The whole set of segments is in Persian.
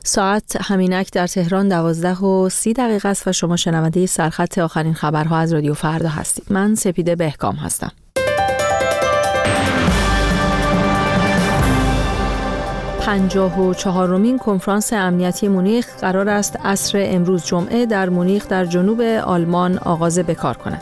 ساعت همینک در تهران 12:30 است و شما شنونده سرخط آخرین خبرها از رادیو فردا هستید. من سپیده بهکام هستم. 54مین کنفرانس امنیتی مونیخ قرار است عصر امروز جمعه در مونیخ در جنوب آلمان آغاز به کار کند.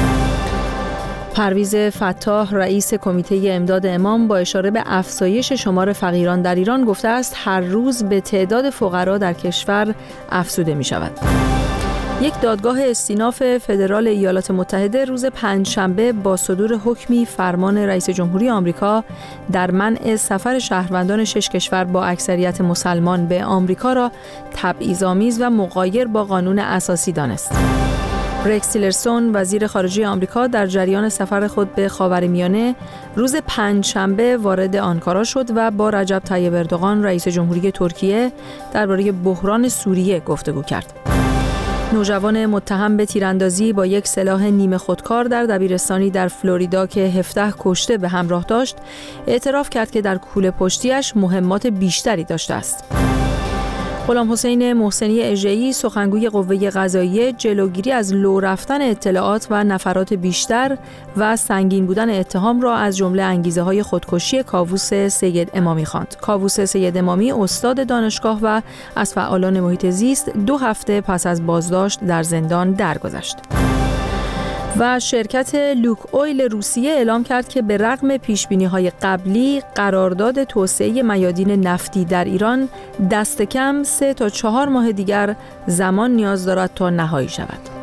پرویز فتاح رئیس کمیته امداد امام با اشاره به افزایش شمار فقیران در ایران گفته است هر روز به تعداد فقرا در کشور افزوده می شود. یک دادگاه استیناف فدرال ایالات متحده روز پنجشنبه با صدور حکمی فرمان رئیس جمهوری آمریکا در منع سفر شهروندان 6 کشور با اکثریت مسلمان به آمریکا را تبعیض‌آمیز و مغایر با قانون اساسی دانست. رکس تیلرسون وزیر خارجه آمریکا در جریان سفر خود به خاورمیانه روز پنجشنبه وارد آنکارا شد و با رجب طیب اردوغان رئیس جمهوری ترکیه درباره بحران سوریه گفتگو کرد. نوجوان متهم به تیراندازی با یک سلاح نیمه خودکار در دبیرستانی در فلوریدا که 17 کشته به همراه داشت، اعتراف کرد که در کوله پشتیش مهمات بیشتری داشته است. غلام حسین محسنی اژه‌ای سخنگوی قوه قضاییه جلوگیری از لو رفتن اطلاعات و نفرات بیشتر و سنگین بودن اتهام را از جمله انگیزه‌های خودکشی کاووس سید امامی خواند. کاووس سید امامی استاد دانشگاه و از فعالان محیط زیست 2 هفته پس از بازداشت در زندان درگذشت. و شرکت لوک اویل روسیه اعلام کرد که به رغم پیشبینی‌های قبلی قرارداد توسعه میادین نفتی در ایران دست کم 3 تا 4 ماه دیگر زمان نیاز دارد تا نهایی شود.